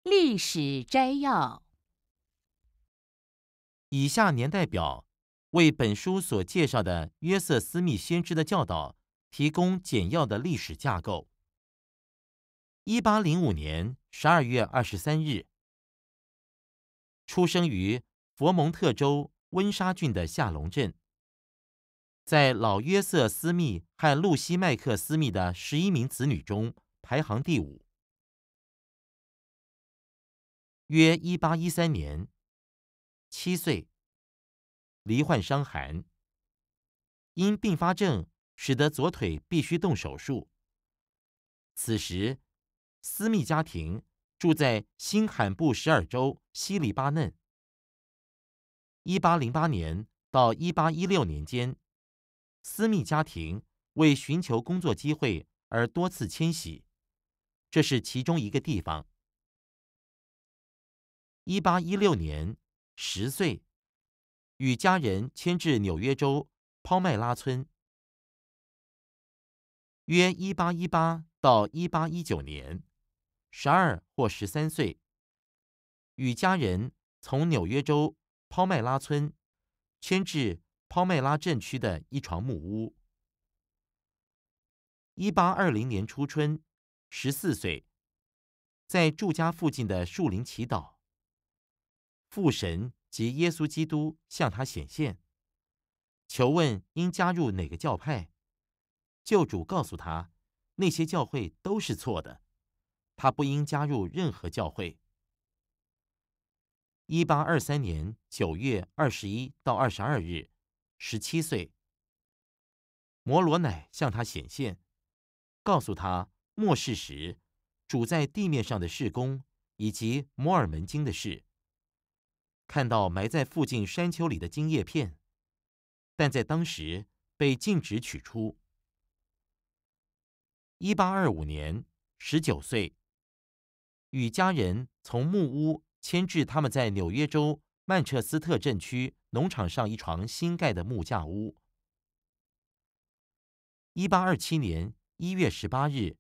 历史摘要： 以下年代表为本书所介绍的约瑟斯密先知的教导提供简要的历史架构。1805年12月23日，出生于佛蒙特州温莎郡的夏隆镇，在老约瑟斯密和露西麦克斯密的11名子女中排行第5。约1813年，7岁，罹患伤寒，因并发症使得左腿必须动手术。此时，斯密家庭住在新罕布什尔州西里巴嫩。1808年到1816年间，斯密家庭为寻求工作机会而多次迁徙，这是其中一个地方。1816年，10岁，与家人迁至纽约州抛麦拉村。约1818到1819年，12或13岁，与家人从纽约州抛麦拉村迁至抛麦拉镇区的一床木屋。1820年初春，14岁，在住家附近的树林祈祷，父神及耶稣基督向他显现，求问应加入哪个教派。救主告诉他，那些教会都是错的，他不应加入任何教会。1823年9月21到22日，17岁，摩罗乃向他显现，告诉他末世时主在地面上的事工以及摩尔门经的事。看到埋在附近山丘里的金叶片，但在当时被禁止取出。1825年，19岁，与家人从木屋迁至他们在纽约州曼彻斯特镇区农场上一床新盖的木架屋。1827年1月18日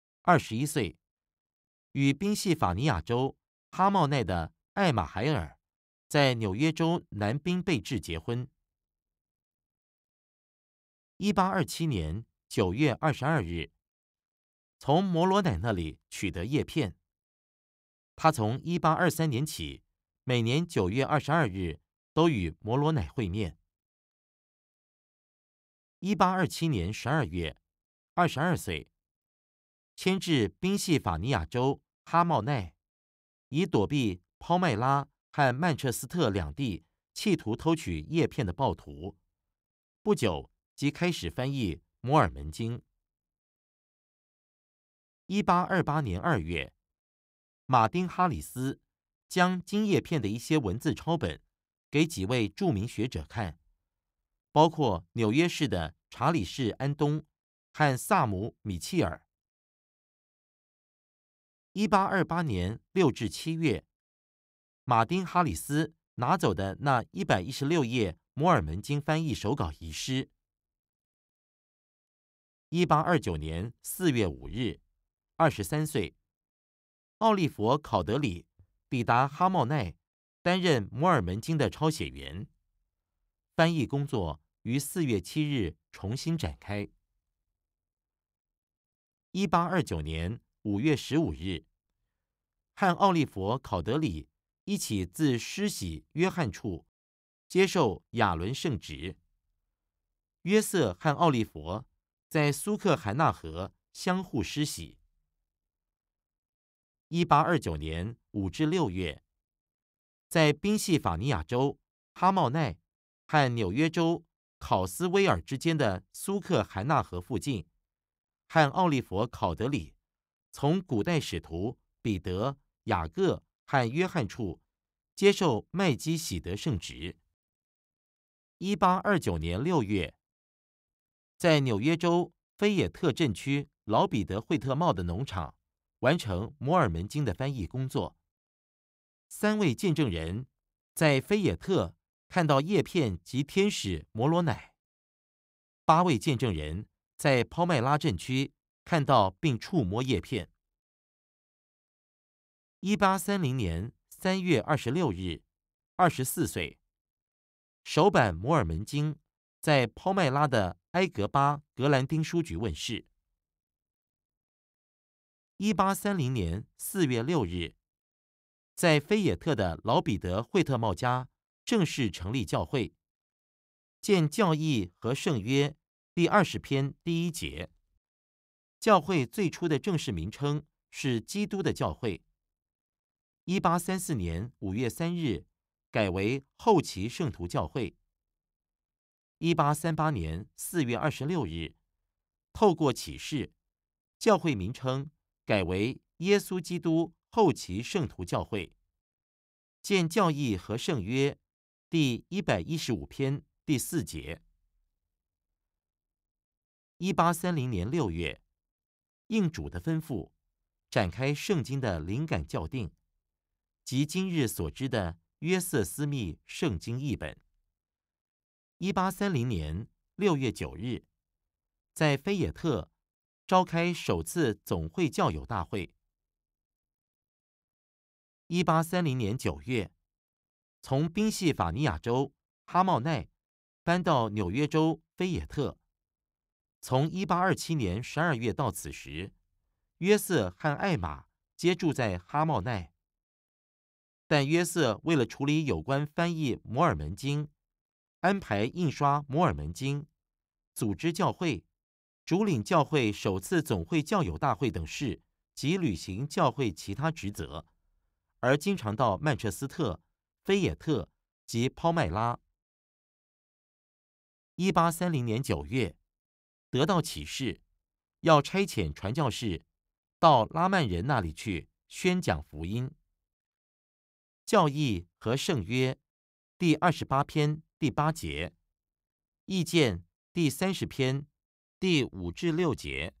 ，21岁，与宾夕法尼亚州哈茂奈的艾玛海尔在纽约州南宾贝治结婚。1827年9月22日，从摩罗乃那里取得叶片。他从1823年起，每年9月22日都与摩罗乃会面。1827年12月，22岁，迁至宾夕法尼亚州哈茂奈，以躲避抛麦拉和曼彻斯特两地企图偷取叶片的暴徒。不久即开始翻译摩尔门经。1828年2月，马丁·哈里斯将金叶片的一些文字抄本给几位著名学者看，包括纽约市的查理士·安东和萨姆·米切尔。1828年6至7月，马丁·哈里斯拿走的那116页摩尔门经翻译手稿遗失。1829年4月5日，23岁，奥利弗·考德里抵达哈茂奈，担任摩尔门经的抄写员。翻译工作于4月7日重新展开。1829年5月15日，和奥利弗·考德里一起自施洗约翰处接受亚伦圣职。约瑟和奥利弗在苏克韩纳河相互施洗。1829年5至6月，在宾夕法尼亚州哈茂奈和纽约州考斯威尔之间的苏克韩纳河附近，和奥利弗·考德里从古代使徒彼得、雅各和约翰处接受麦基洗德圣职。1829年6月，在纽约州菲野特镇区老彼得惠特茂的农场完成摩尔门经的翻译工作。3位见证人在菲野特看到叶片及天使摩罗乃，8位见证人在抛麦拉镇区看到并触摸叶片。 1830年3月26日，24岁。首版摩尔门经在抛麦拉的埃格巴格兰丁书局问世。1830年4月6日，在菲也特的老彼得惠特茂家正式成立教会，见教义和圣约第20篇第1节。教会最初的正式名称是基督的教会。1834年5月3日改为后期圣徒教会。1838年4月26日，透过启示，教会名称改为耶稣基督后期圣徒教会。见教义和圣约第115篇第4节。1830年6月，应主的吩咐，展开圣经的灵感校订，即今日所知的约瑟斯密圣经译本。1830年6月9日，在菲也特召开首次总会教友大会。1830年9月，从宾夕法尼亚州哈茂奈搬到纽约州菲也特。从1827年12月到此时，约瑟和艾玛皆住在哈茂奈。但约瑟为了处理有关翻译摩尔门经、安排印刷摩尔门经、组织教会、主领教会首次总会教友大会等事及履行教会其他职责，而经常到曼彻斯特、菲也特及抛麦拉。1830年9月，得到启示，要差遣传教士到拉曼人那里去宣讲福音。教义和圣约第28篇第8节，意见第30篇第5至6节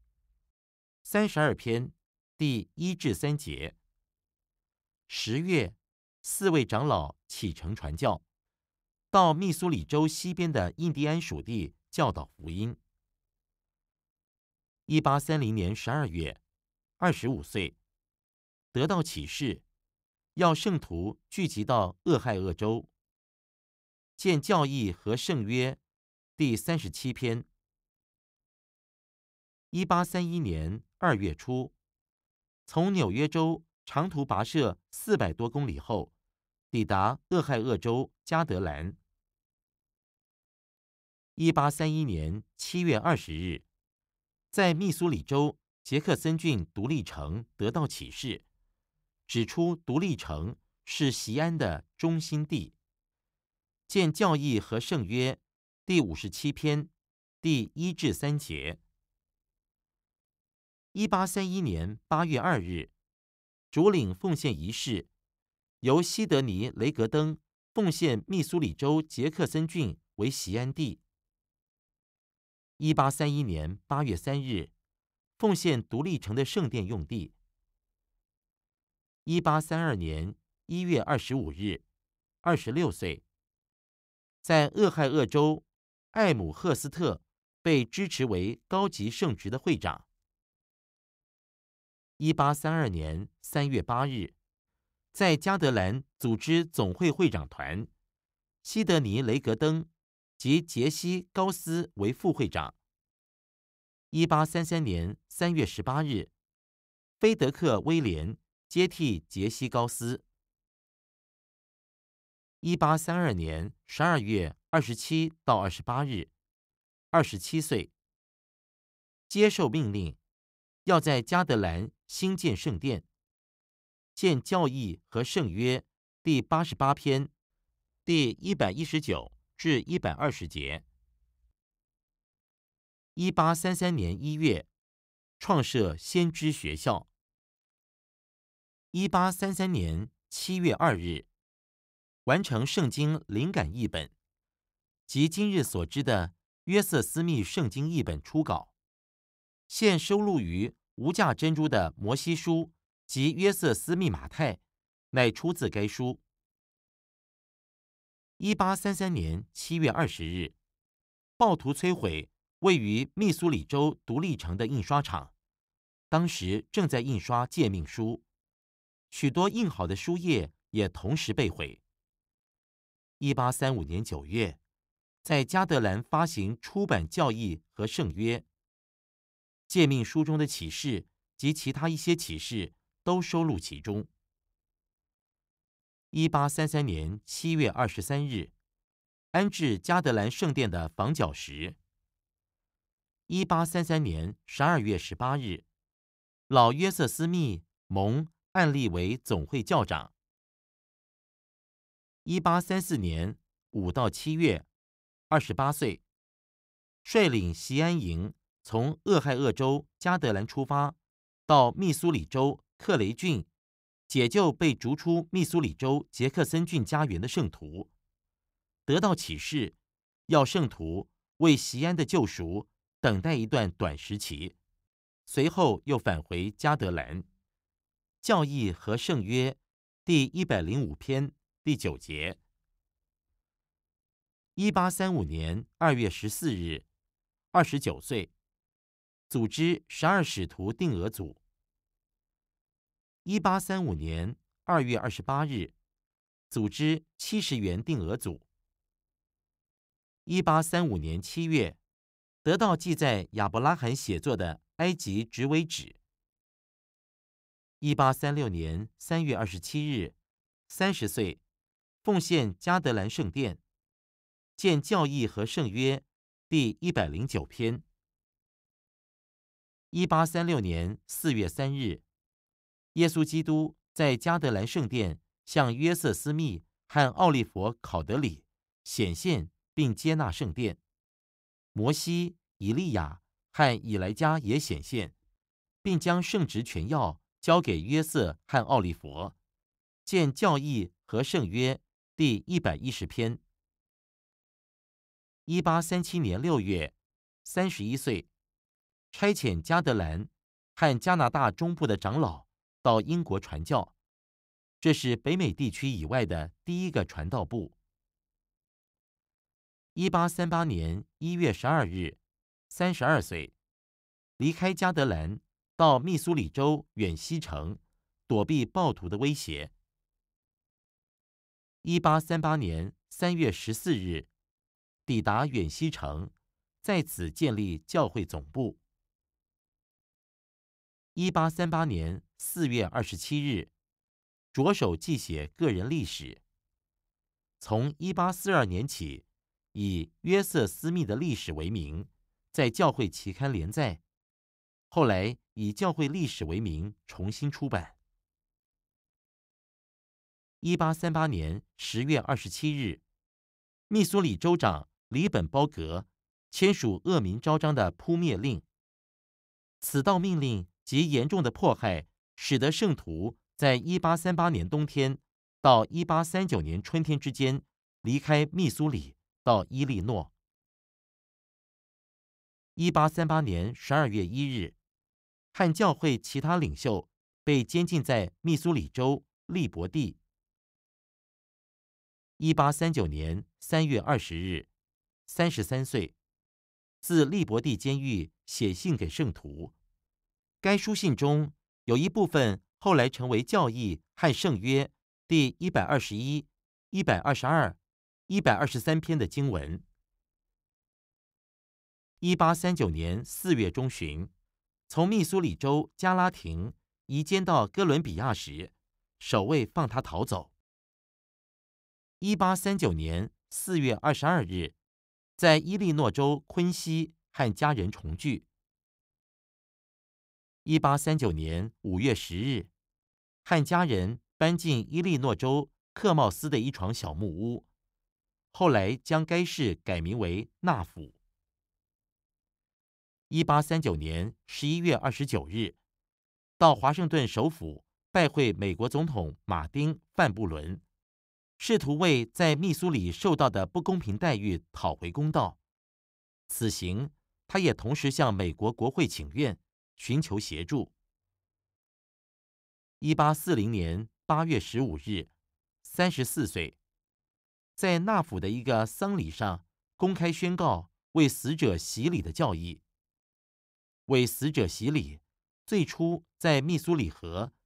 ，32篇第1至3节。10月，4位长老启程传教，到密苏里州西边的印第安属地教导福音。1830年12月，25岁，得到启示，要圣徒聚集到俄亥俄州。见教义和圣约第37篇。1831年2月初，从纽约州长途跋涉400多公里后，抵达俄亥俄州加德兰。1831年7月20日，在密苏里州杰克森郡独立城得到启示，指出独立城是锡安的中心地。见教义和圣约第57篇第1至3节。1831年8月2日，主领奉献仪式由西德尼·雷格登奉献密苏里州杰克森郡为锡安地。1831年8月3日，奉献独立城的圣殿用地。1832年1月25日，26岁，在俄亥俄州艾姆赫斯特被支持为高级圣职的会长。1832年3月8日，在加德兰组织总会会长团，西德尼·雷格登及杰西·高斯为副会长。1833年3月18日，菲德克·威廉接替杰西·高斯。1832年12月27到28日，27岁，接受命令，要在加德兰兴建圣殿。见教义和圣约第88篇第119至120节。1833年1月，创设先知学校。1833年7月2日，完成圣经灵感译本，即今日所知的约瑟斯密圣经译本初稿，现收录于无价珍珠的摩西书及约瑟斯密马太，乃出自该书。1833年7月20日，暴徒摧毁位于密苏里州独立城的印刷厂，当时正在印刷诫命书， 许多印好的书页也同时被毁。1835年9月，在加德兰发行出版教义和圣约，诫命书中的启示及其他一些启示都收录其中。1833年7月23日，安置加德兰圣殿的房角石。1833年12月18日，老约瑟斯密蒙按立为总会教长。1834年5到7月，28岁，率领锡安营从俄亥俄州加德兰出发，到密苏里州克雷郡，解救被逐出密苏里州杰克森郡家园的圣徒，得到启示，要圣徒为锡安的救赎等待一段短时期，随后又返回加德兰。教义和圣约第105篇第9节。1835年2月14日，29岁，组织12使徒定额组。1835年2月28日，组织70元定额组。1835年7月，得到记在亚伯拉罕写作的埃及直尾指。1836年3月27日，30岁，奉献加德兰圣殿，见教义和圣约第109篇。1836年4月3日，耶稣基督在加德兰圣殿向约瑟斯密和奥利弗考德里显现并接纳圣殿。摩西、以利亚和以莱加也显现，并将圣职权要交给约瑟和奥利弗，见教义和圣约第110篇。1837年6月，31岁，差遣加德兰和加拿大中部的长老到英国传教，这是北美地区以外的第一个传道部。1838年1月12日，32岁，离开加德兰，到密苏里州远西城，躲避暴徒的威胁。1838年3月14日，抵达远西城，在此建立教会总部。1838年4月27日，着手记写个人历史。从1842年起，以约瑟斯密的历史为名，在教会期刊连载，后来以教会历史为名重新出版。1838年10月27日，密苏里州长里本鲍格签署恶名昭彰的扑灭令。此道命令及严重的迫害，使得圣徒在1838年冬天到1839年春天之间离开密苏里到伊利诺。1838年12月1日，和教会其他领袖被监禁在密苏里州利伯蒂。1839年3月20日，33岁，自利伯蒂监狱写信给圣徒。该书信中有一部分后来成为教义和圣约第121、122、123篇的经文。1839年4月中旬，从密苏里州加拉廷移监到哥伦比亚时，守卫放他逃走。1839年4月22日，在伊利诺州昆西和家人重聚。1839年5月10日，和家人搬进伊利诺州克茂斯的一幢小木屋，后来将该市改名为纳府。1839年11月29日，到华盛顿首府拜会美国总统马丁·范布伦，试图为在密苏里受到的不公平待遇讨回公道。此行，他也同时向美国国会请愿，寻求协助。1840年8月15日，34岁，在纳府的一个丧礼上公开宣告为死者洗礼的教义。为死者洗礼，最初在密苏里河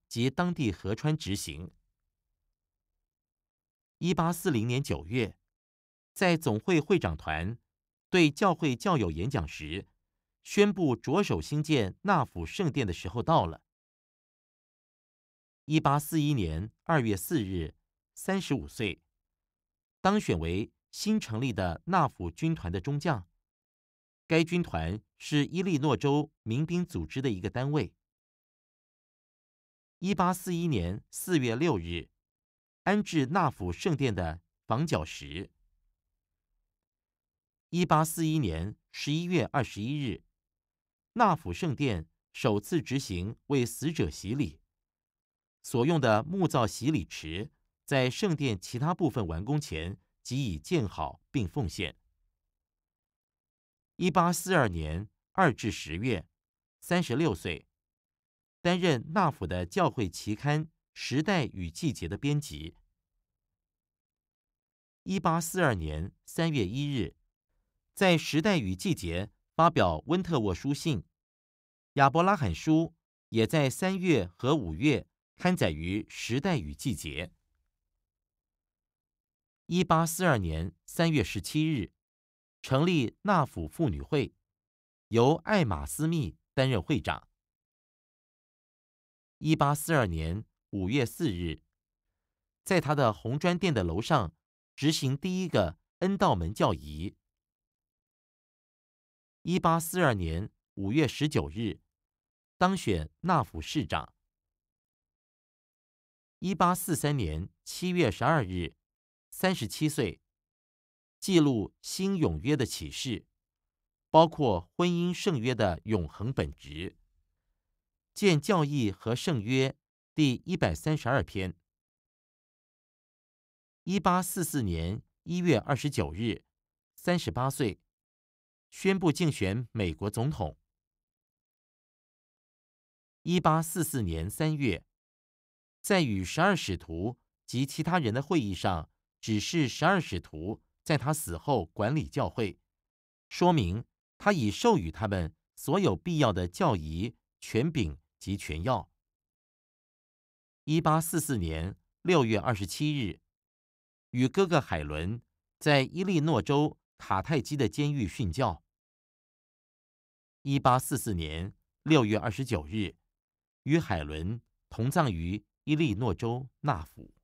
及当地河川执行。1840年9月，在总会会长团对教会教友演讲时，宣布着手兴建纳府圣殿的时候到了。1841年2月4日，35岁，当选为新成立的纳府军团的中将。该军团是伊利诺州民兵组织的一个单位。1841年4月6日，安置纳府圣殿的房角石。1841年11月21日，纳府圣殿首次执行为死者洗礼，所用的木造洗礼池在圣殿其他部分完工前即已建好并奉献。1842年2至10月，36岁，担任纳府的教会期刊《时代与季节》的编辑。1842年3月1日，在《时代与季节》发表温特沃书信，亚伯拉罕书也在3月和5月刊载于《时代与季节》。1842年3月17日，成立纳府妇女会，由艾玛斯密担任会长。1842年5月4日，在他的红砖店的楼上执行第一个恩道门教仪。1842年5月19日，当选纳府市长。1843年7月12日，37岁，记录新永约的启示，包括婚姻圣约的永恒本质。见教义和圣约第132篇。1844年1月29日，38岁，宣布竞选美国总统。1844年3月，在与12使徒及其他人的会议上，指示12使徒在他死后管理教会，说明他已授予他们所有必要的教仪、权柄及权要。1844年6月27日，与哥哥海伦在伊利诺州卡泰基的监狱训教。1844年6月29日，与海伦同葬于伊利诺州纳府。